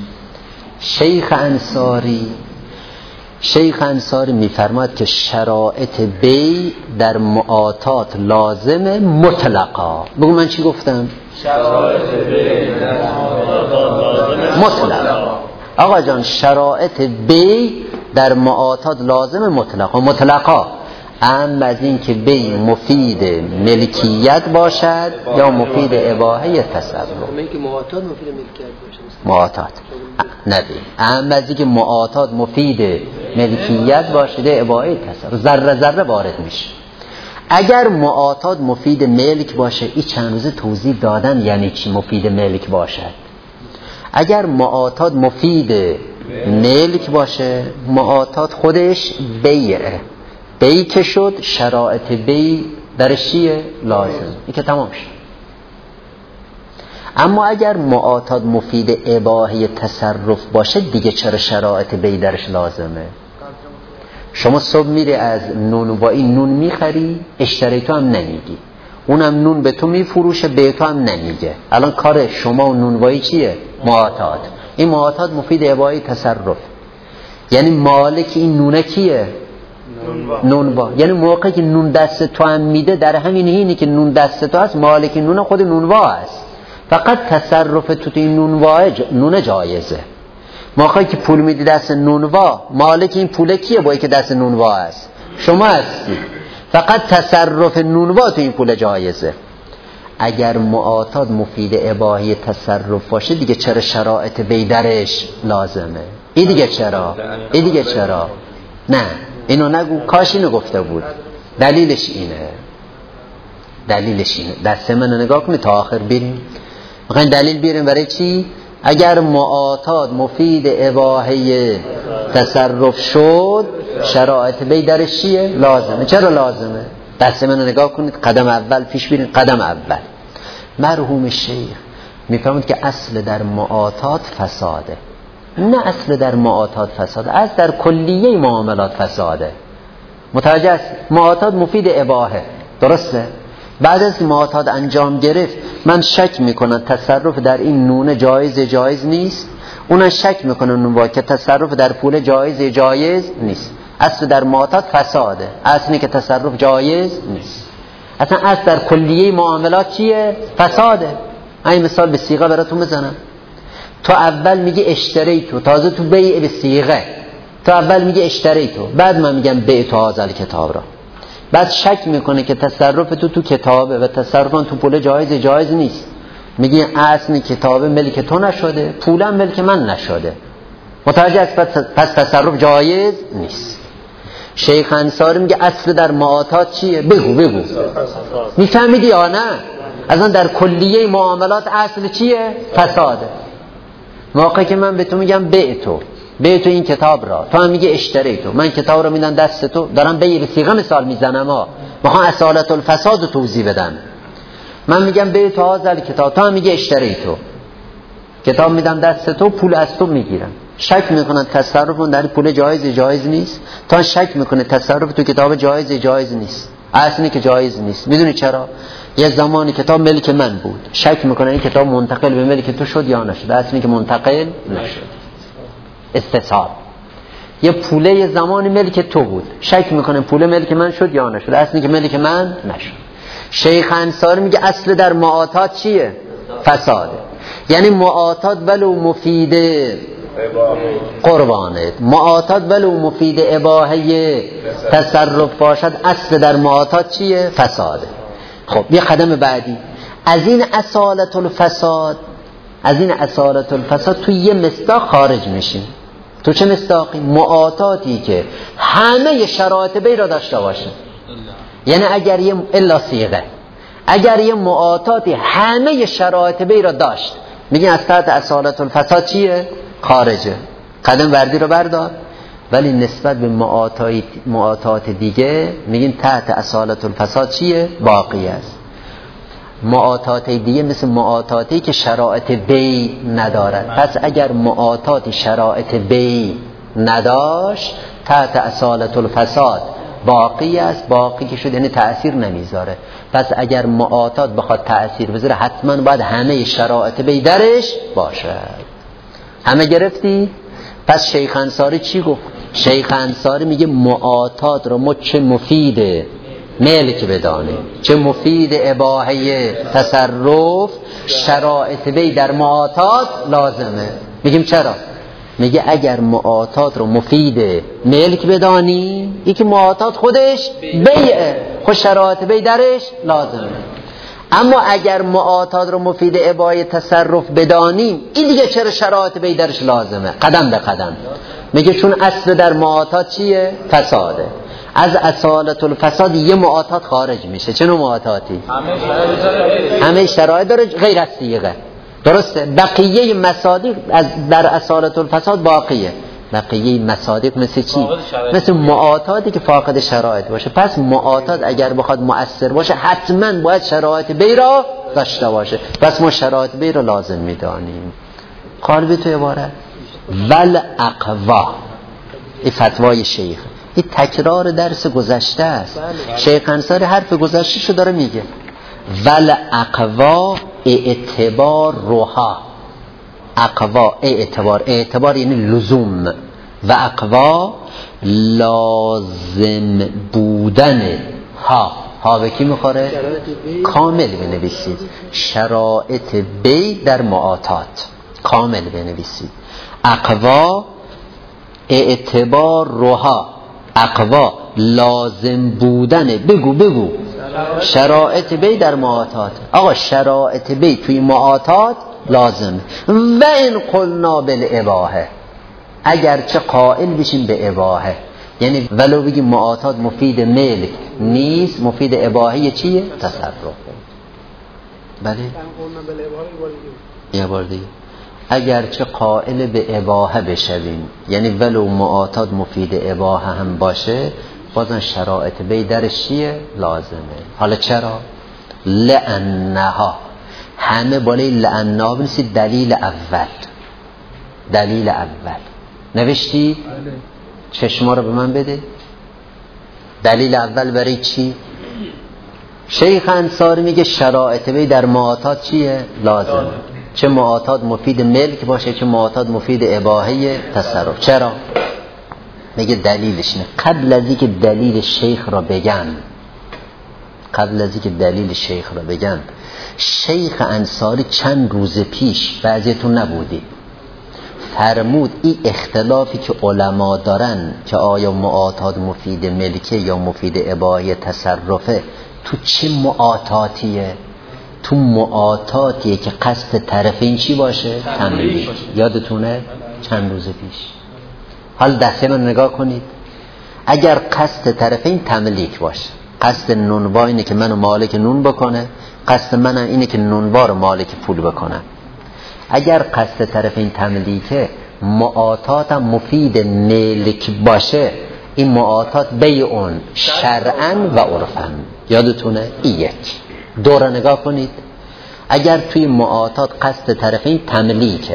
شیخ انصاری میفرماد که شرایط بی در معاطات لازمه مطلقا. بگو من چی گفتم؟ شرایط بی در معاطات لازمه مطلقا. آقا جان شرایط بی در معاطات لازم مطلقا، اما از این که بی مفید ملکیت باشد یا مفید اباحه تصرف. که معاطات مفید ملکیت باشه، معاطات ندی، اما از این که معاطات مفید ملکیت باشه ده اباحه تصرف ذره وارد میشه. اگر معاطات مفید ملک باشه، این چند روزه توضیح دادن یعنی چی مفید ملک باشد. اگر معاطات مفید ملک باشه، معاطات خودش بیعه، بیع که شد شرایط بیع درش چیه؟ لازم. این که تمام شد. اما اگر معاطات مفید اباحه تصرف باشه دیگه چرا شرایط بیع درش لازمه؟ شما صبح میری از نونوایی نون میخری، اشتری تو هم نمیگی، اونم نون به تو میفروشه به تو هم نمیگه. الان کار شما و نونوایی چیه؟ معاطات. این معاطات مفید اباحه تصرف، یعنی مالک این نونه کیه؟ نونوا. یعنی موقعی که نون دست تو هم میده، در همین حینی که نون دست تو هست مالک نون خود نونوا هست، فقط تصرف تو این نون جایزه. موقعی که پول میدی دست نونوا، مالک این پول کیه؟ با که دست نونوا هست شما هستی، فقط تصرف نونوا تو این پول جایزه. اگر معاطات مفید اباحه تصرف باشه دیگه چرا شرایط بی درش لازمه؟ این دیگه چرا؟ نه اینو نگو، کاش اینو گفته بود. دلیلش اینه. دست من نگاه کنید تا آخر بریم. میخواین دلیل بیاریم برای چی؟ اگر معاطات مفید اباحه تصرف شد شرایط بی درش چیه؟ لازمه. چرا لازمه؟ دست منو نگاه کنید، قدم اول پیش برید. قدم اول مرحوم شیخ میفهمید که اصل در معاطات فساده. نه اصل در معاطات فساده، اصل در کلیه معاملات فساده. متوجه است؟ معاطات مفید اباحه، درسته؟ بعد از معاطات انجام گرفت من شک میکنم تصرف در این نون جایز نیست، اون شک میکنه نون که تصرف در پول جایز نیست. اصل در معاطات فساده، اصلی که تصرف جایز نیست. اصلا اصل در کلیه معاملات چیه؟ فساده. این مثال به صیغه براتون بزنم. تو اول میگی اشتریتو، تازه تو بیع به صیغه، تو اول میگی اشتریتو، بعد من میگم بیعتو هذا کتاب را. بعد شک میکنه که تصرف تو کتابه و تصرفان تو پول جایز نیست. میگی اصل کتابه ملک تو نشده، پولم ملک من نشده. متوجه است؟ پس تصرف جایز نیست. شیخ انصاری میگه اصل در معاطات چیه؟ بگو میفهمیدی یا نه؟ اصلا در کلیه معاملات اصل چیه؟ فساده. موقعی که من به تو میگم بیعتو این کتاب را، تو هم میگه اشتریتو، من کتاب را میدم دست تو، دارم بیع به صیغه مثال میزنم، میخوام اصالت الفساد رو توضیح بدم. من میگم بیعتو هذا کتاب، تو هم میگه اشتریتو، کتاب میدم دست تو، پول از تو میگیرم. شک میکنن تصرفون در پول جایز نیست، تا شک میکنه تصرف تو کتاب جایز نیست، اصلی که جایز نیست. میدونی چرا؟ یه زمانی کتاب ملک من بود، شک میکنه این کتاب منتقل به ملک تو شد یا نشد، اصلی که منتقل نشد. استصحاب. یه پوله یه زمانی ملک تو بود، شک میکنه پوله ملک من شد یا نشد، اصلی که ملک من نشد. شیخ انصاری میگه اصل در معاطات چیه؟ فساده. یعنی معاطات ولو مفیده قربانت، معاطات ولو مفید اباحه تصرف باشد، اصل در معاطات چیه؟ فساده. خب یه قدم بعدی از این اصالت الفساد تو یه مصداق خارج میشیم. تو چه مصداقی؟ معاطاتی که همه شرایط بی را داشته باشه. یعنی اگر یه الا صیغه، اگر یه معاطاتی همه شرایط بی را داشت، میگن از تحت اصالت الفساد چیه؟ خارجه. قدم وردی رو بردار. ولی نسبت به معاطات دیگه میگن تحت اصالت الفساد چیه؟ باقی است. معاطات دیگه مثل معاطاتی که شرایط بی ندارد، پس اگر معاطات شرایط بی نداشت تحت اصالت الفساد باقی است. باقی که شد یعنی تأثیر نمیذاره. پس اگر معاطات بخواد تأثیر بذاره حتما باید همه شرایط بی درش باشد. همه گرفتی؟ پس شیخ انصاری چی گفت؟ شیخ انصاری میگه معاطات رو ما چه مفیده ملک بدانیم، چه مفید اباحه تصرف، شرایط بی در معاطات لازمه. میگیم چرا؟ میگه اگر معاطات رو مفید ملک بدانیم، یکی معاطات خودش بیعه، خود شرایط بی درش لازمه. اما اگر معاطات رو مفید اباحه تصرف بدانیم، این دیگه چرا شرایط بی درش لازمه؟ قدم به قدم میگه چون اصل در معاطات چیه؟ فساده. از اصالت الفساد یه معاطات خارج میشه. چه نوع معاطاتی؟ همه شرایط داره غیر از صیغه، درسته؟ بقیه مصادیق در اصالت الفساد باقیه. بقیه مصادیق مثل چی؟ مثل معاطاتی که فاقد شرایط باشه. پس معاطات اگر بخواد مؤثر باشه حتما باید شرایط بی را داشته باشه. پس ما شرایط بی را لازم میدانیم. قالبی تو عبارت ول اقوا، این فتوای شیخ، این تکرار درس گذشته است. شیخ انصاری حرف گذشته شو داره میگه. ول اقوا اعتبار روها. اقوا اعتبار یعنی لزوم، و اقوا لازم بودن. ها به کی میخوره؟ کامل بنویسید. شرایط بی در معاطات کامل بنویسید. اقوا اعتبار روها، اقوا لازم بودن. بگو شرایط بی در معاطات. آقا شرایط بی توی معاطات لازم. و این قلنا بالاباحه، اگر چه قائل بشیم به اباحه، یعنی ولو بگیم معاطات مفید ملک نیست، مفید اباحه چیه؟ تصرف. بله یه بار دیگه اگرچه قائل به اباحه بشویم، یعنی ولو معاتات مفید اباحه هم باشه، بازن شرایط بی درش چیه؟ لازمه. حالا چرا؟ لأنها، همه بالای لأنها بنویسید دلیل اول. دلیل اول نوشتی؟ چشما رو به من بده. دلیل اول برای چی؟ شیخ انصاری میگه شرایط بی در معاتات چیه؟ لازمه. چه معاتات مفید ملک باشه، چه معاتات مفید اباحه تصرف. چرا؟ میگه دلیلش نه. قبل از اینکه دلیل شیخ را بگم، شیخ انصاری چند روز پیش، بعضیتون نبودی، فرمود این اختلافی که علما دارن که آیا معاتات مفید ملکه یا مفید اباحه تصرفه، تو چه معاتاتیه؟ تو معاتاتیه که قصد طرفین چی باشه؟ تملیک. یادتونه؟ چند روز پیش. حال دسته من نگاه کنید. اگر قصد طرفین تملیک باشه، قصد نونوا اینه که منو مالک نون بکنه، قصد منم اینه که نونوا رو مالک پول بکنم. اگر قصد طرفین تملیکه، معاتاتم مفید ملک باشه، این معاتات بیعون شرعاً و عرفاً. یادتونه؟ این یک. دوره نگاه کنید. اگر توی معاتات قصد طرفین تملیکه،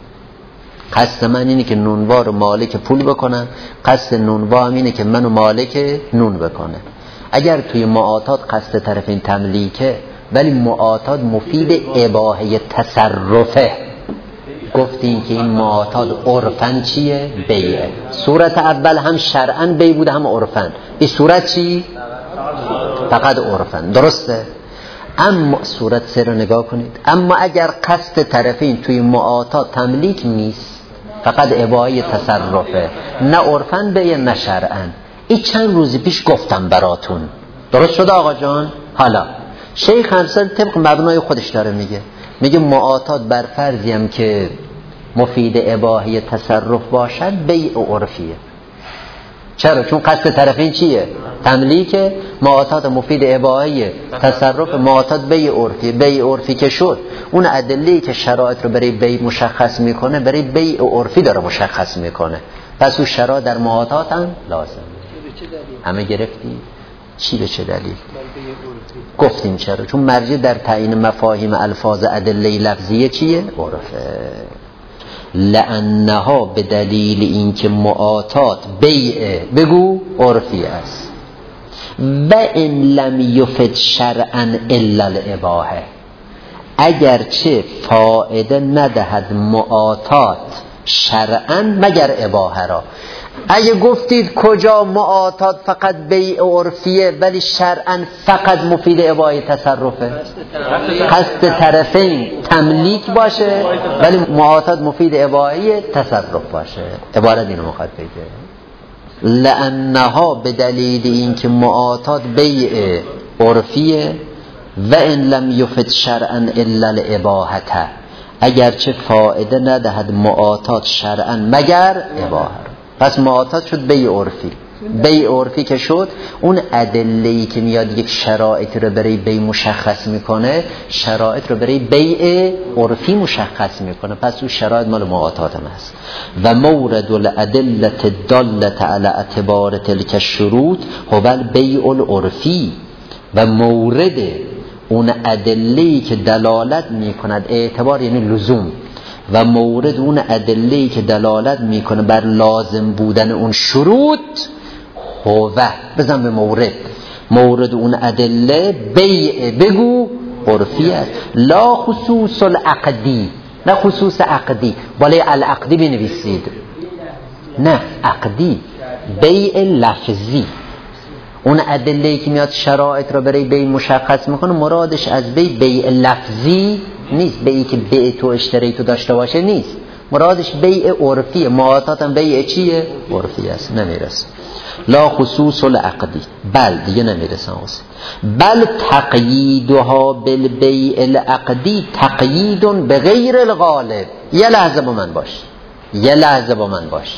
قصد من اینه که نونوا رو مالک پول بکنم، قصد نونوا هم اینه که منو مالک نون بکنه. اگر توی معاتات قصد طرفین تملیکه ولی معاتات مفید اباحه تصرفه، گفتیم که این معاتات عرفاً چیه؟ بیعه. صورت اول هم شرعاً بیع بوده هم عرفاً. این صورت چی؟ فقط عرفاً. درسته؟ اما صورت سه رو نگاه کنید. اما اگر قصد طرفین توی معاتات تملیک نیست، فقط اباحه تصرفه، نه عرفاً بیعه نه شرعاً. این چند روزی پیش گفتم براتون. درست شده آقا جان؟ حالا شیخ انصاری طبق مبنای خودش داره میگه معاتات بر فرضی هم که مفید اباحه تصرف باشد بیع عرفیه. چرا؟ چون قصد طرفین چیه؟ تملیکه. معاتات مفید اباحه تصرف، معاتات بیع عرفیه. بیع عرفی که شد، اون ادله‌ای که شرایط رو برای بیع مشخص میکنه برای بیع عرفی داره مشخص میکنه. پس اون شرایط در معاتات هم لازم. همه گرفتی؟ چی به چه دلیل؟ گفتیم چرا؟ چون مرجع در تعیین مفاهیم الفاظ ادله لفظیه چیه؟ عرفه. لأنها به دلیل اینکه معاتات بیعه، بگو عرفی است. و ان لم یفد شرعا الا الاباحه، اگرچه فایده ندهد معاتات شرعا مگر اباحه را. اگه گفتید کجا معاتات فقط بیع عرفیه ولی شرعاً فقط مفید اباحه تصرفه، قصد طرفین تملیک باشه ولی معاتات مفید اباحه تصرف باشه. عبارت اینو میخواد بگه. لأنها به دلیل اینکه معاتات بیع عرفیه و ان لم یفد شرعا الا الاباحه، اگرچه فایده ندهد معاتات شرعاً مگر اباحه. پس معاتات شد بیع عرفی. بیع عرفی که شد، اون ادله‌ای که میاد یک شرایط رو برای بیع مشخص میکنه، شرایط رو برای بیع عرفی مشخص میکنه. پس اون شرایط مال معاتات هم هست. و مورد الادله الداله علی اعتبار تلک الشروط هو البیع العرفی، و مورد اون ادله‌ای که دلالت میکند، اعتبار یعنی لزوم، و مورد اون ادله‌ای که دلالت میکنه بر لازم بودن اون شروط، هوه بزن به مورد اون ادله بیع، بگو عرفی است. لا خصوص العقدی، نه خصوص عقدی، بالای العقدی بنویسید، نه عقدی، بیع لفظی. اون ادله‌ای که میاد شرایط رو برای بیع مشخص میکنه، مرادش از بیع لفظی نیست، بیعی که بیع تو اشتری تو داشته باشه نیست، مرادش بیع عرفیه. معاتات هم بیع چیه؟ عرفی است. نمیرسه. لا خصوص العقدی، بل دیگه نمیرسه. بل تقییدها بالبیع العقدی تقیید بغیر الغالب. یه لحظه با من باش،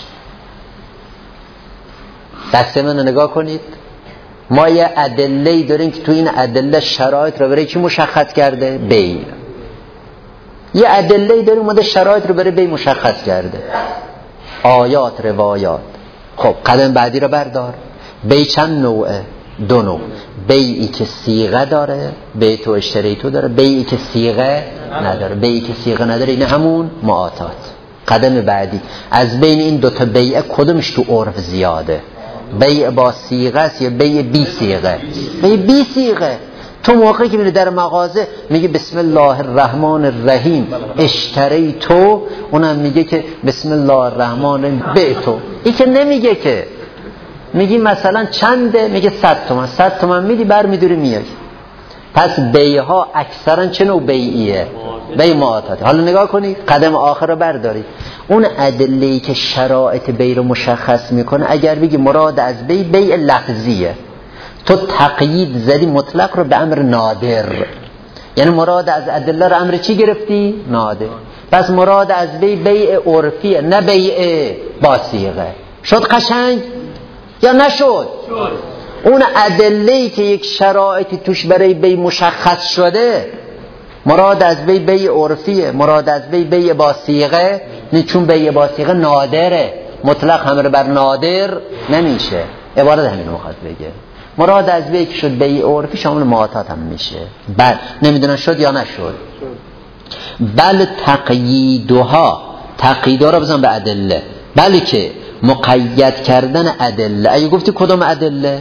دسته من نگاه کنید. ما یه ادله‌ای داریم که تو این ادله شرایط رو برای چی مشخص کرده؟ بیع. یه ادله داره اومده شرایط رو برای بی مشخص کرده، آیات، روایات. خب قدم بعدی رو بردار. بی چند نوعه؟ 2 نوع. بیعی که صیغه داره، بیع و اشتری تو داره، بیعی که صیغه نداره. بیعی که صیغه نداره این همون معاطات. قدم بعدی از بین این 2 تا بیع کدومش تو عرف زیاده؟ بیع با صیغه است یا بیع بی صیغه؟ بیع بی صیغه. تو موقعی که میره در مغازه میگه بسم الله الرحمن الرحیم اشتری تو، اونم میگه که بسم الله الرحمن الرحیم بیعتو. این که نمیگه که، میگی مثلا چنده؟ میگه 100 تومن. 100 تومن میدی برمیداری میای. پس بیعها اکثرا چه نوع بیعیه؟ بیع معاطات. حالا نگاه کنید قدم آخر رو بردارید. اون ادله‌ای که شرایط بیع رو مشخص میکنه، اگر بگی مراد از بیع لفظیه، تو تقیید زدی مطلق رو به امر نادر، یعنی مراد از ادله رو امر چی گرفتی؟ نادر. پس مراد از بیع عرفیه، نه بیع با صیغه. شد قشنگ یا نشد؟ اون ادله‌ای که یک شرایطی توش برای بیع مشخص شده، مراد از بیع عرفیه، مراد از بیع با صیغه نه، چون بیع با صیغه نادره، مطلق امر بر نادر نمیشه. عبارت همین میخواد بگه. مراد از بیع که شد بیع عرفی شامل معاطات هم میشه. بله نمیدونن شد یا نشد. بل تقییدها، تقییدها رو بزن به ادله، بلکه مقید کردن ادله. اگه گفتی کدوم ادله؟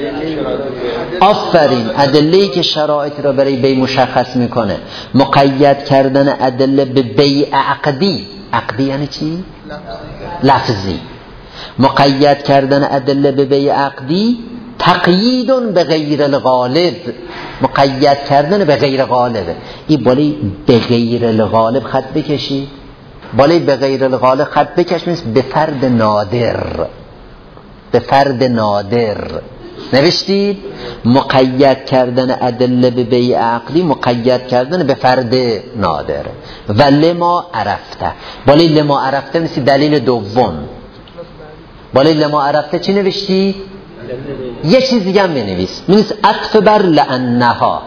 آفرین، ادله‌ای که شرایط رو برای بیع مشخص میکنه. مقید کردن ادله به بیع عقدی. عقدی یعنی چی؟ لفظی. مقید کردن ادله به بیع عقدی تقیید به غیر الغالب، مقید کردن به غیر غالبه. این بالای به غیر الغالب خط بکشی، بالای به غیر الغالب خط بکش، مثل به فرد نادر. به فرد نادر نوشتید. مقید کردن ادله به بیع عقلی مقید کردن به فرد نادر. و لما عرفته، بالای لما عرفته مثل دلیل دوم. بالای لما عرفته چی نوشتی؟ یه چیز دیگه هم بنویس، می‌نویس عطف بر لأنها.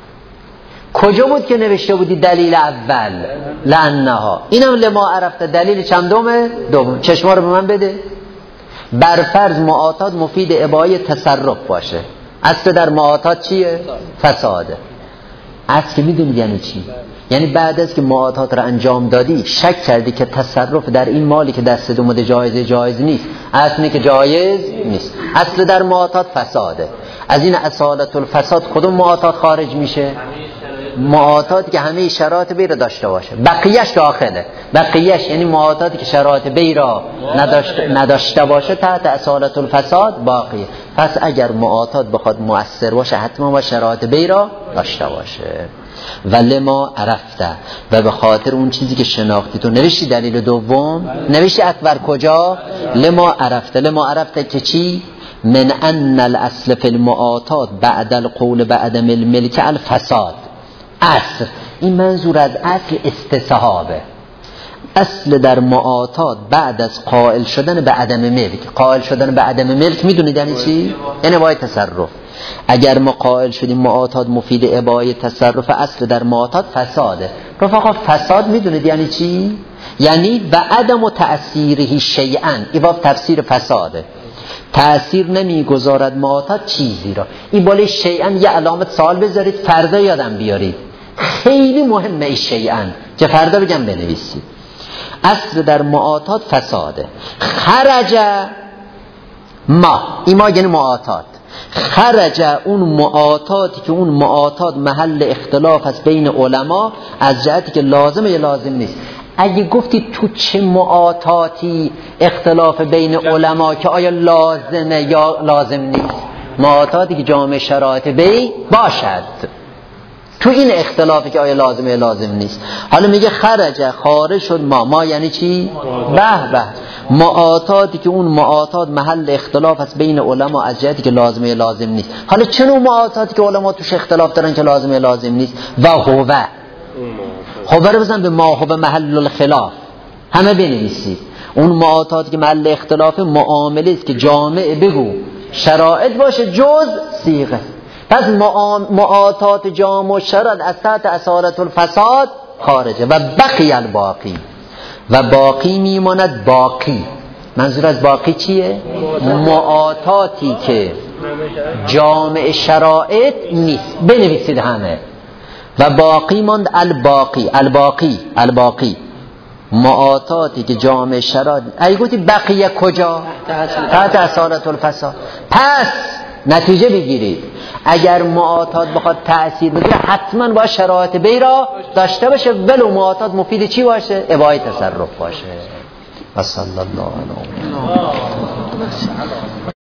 کجا بود که نوشته بودی دلیل اول؟ لأنها. اینم لما عرفته دلیل چندمه؟ دوم. چشما رو به من بده. برفرض معاطات مفید اباحه تصرف باشه. اصل در معاطات چیه؟ فساده. اصل که میدونید یعنی چی؟ یعنی بعد از که معاطات را انجام دادی شک کردی که تصرف در این مالی که دست اومده جایز نیست. اصلی که جایز نیست. اصل در معاطات فساده. از این اصالت الفساد کدوم معاطات خارج میشه؟ معاطاتی که همه شرایط بی را داشته باشه. بقیهش داخله. بقیهش یعنی معاطاتی که شرایط بی را نداشته باشه تحت اصالت الفساد باقیه. پس اگر معاطات بخواد مؤثر باشه حتما با شرایط بی را داشته باشه. و لما عرفته، و به خاطر اون چیزی که شناختی. تو نوشتی دلیل دوم؟ نوشتی اکبر کجا؟ لما عرفته. لما عرفته که چی؟ من ان الاصل فی المعاطات بعد القول بعدم الملک الفساد. اصل، این منظور از اصل استصحابه. اصل در معاطات بعد از قائل شدن به عدم ملک. قائل شدن به عدم ملک میدونید یعنی چی؟ یعنی اباحه تصرف. اگر ما قائل شدیم معاطات مفید اباحه تصرف، اصل در معاطات فساده. رفقا فساد میدونید یعنی چی؟ یعنی و عدم تأثیره شیئا. این باب تفسیر فساده. تأثیر نمیگذارد معاطات چیزی را. این بالای شیئا یه علامت سوال بذارید، فردا یادم بیارید. خیلی مهمه این شیئا که فردا بگم بنویسید. اصل در معاطات فساده. خرج ما، این ما یعنی معاطات. خرج اون معاطاتی که اون معاطات محل اختلاف است بین علما از جهتی که لازمه یا لازم نیست. اگه گفتی تو چه معاطاتی اختلاف بین علما که آیا لازمه یا لازم نیست، معاطاتی که جامع شرایط بی باشد، تو این اختلافی که آیا لازمه یا لازم نیست. حالا میگه خارج شد ما یعنی چی؟ به معاطاتی که اون معاطات محل اختلاف است بین علما از جهتی که لازمه یا لازم نیست. حالا چه نوع معاطاتی که علما توش اختلاف دارن که لازمه یا لازم نیست؟ و هو رو بزن به ما هو محل الخلاف. همه بنویسید. اون معاطاتی که محل اختلاف معامله است که جامع بگو شرایط باشه جز صیغه. پس معاطات جامع شرط از تحت اصالت الفساد خارجه. و بقی الباقی، و باقی میماند باقی. منظور از باقی چیه؟ معاطاتی که جامع شرائط نیست. بنویسید همه. و باقی ماند الباقی. الباقی معاطاتی که جامع شرائط. اگه گفتی بقیه کجا؟ تحت اصالت الفساد. پس نتیجه بگیرید اگر معاطات بخواد تأثیر بذاره حتما باید شرایط بی را داشته باشه، ولو معاطات مفید چی باشه؟ اباحه تصرف باشه. و صلی الله علیه و